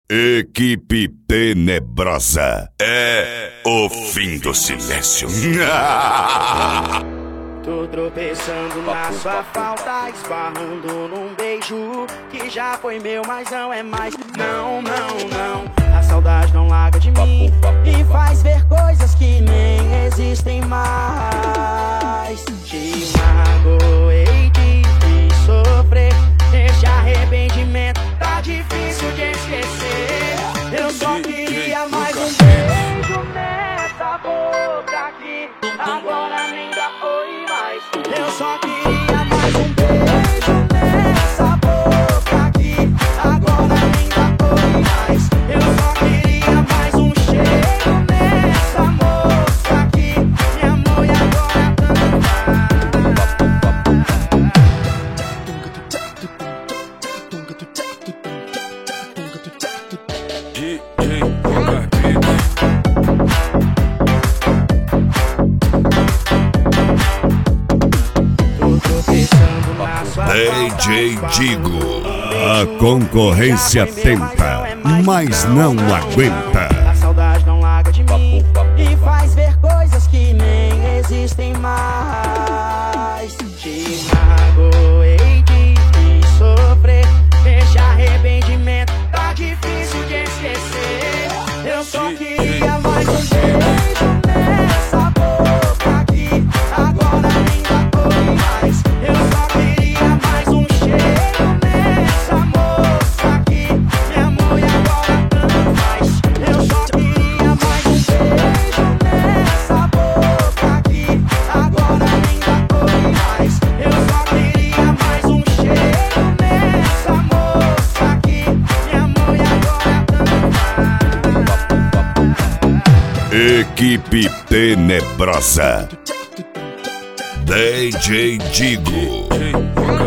Equipe Tenebrosa é o fim do silêncio. Tô tropeçando na sua falta, esbarrando num beijo que já foi meu, mas não é mais. Não, não, não. A saudade não larga de mim e faz ver coisas que nem existem mais. Te magoei, te fiz sofrer. Esse arrependimento tá difícil de esquecer. Eu só queria mais um beijo nessa boca aqui. Agora nem dá foi mais. Eu só queria mais um beijo nessa boca aqui. Agora nem dá foi mais. Eu só queria mais um cheiro nessa moça aqui. Minha amor, e agora DJ Digo, a concorrência tenta, mas não aguenta. a saudade não larga de mim e faz ver coisas que nem existem mais. Te magoei, te fiz sofrer. Esse arrependimento tá difícil de esquecer. Eu só queria mais um beijo nessa boca aqui. Agora nem dá foi mais. Eu só queria mais um cheiro nessa moça aqui. Minha amor, e agora tanto faz. Eu só queria mais um beijo nessa boca aqui. Agora nem dá foi mais. Eu só queria mais um cheiro nessa moça aqui. Minha amor, e agora tanto faz. Equipe Tenebrosa, DJ Digo.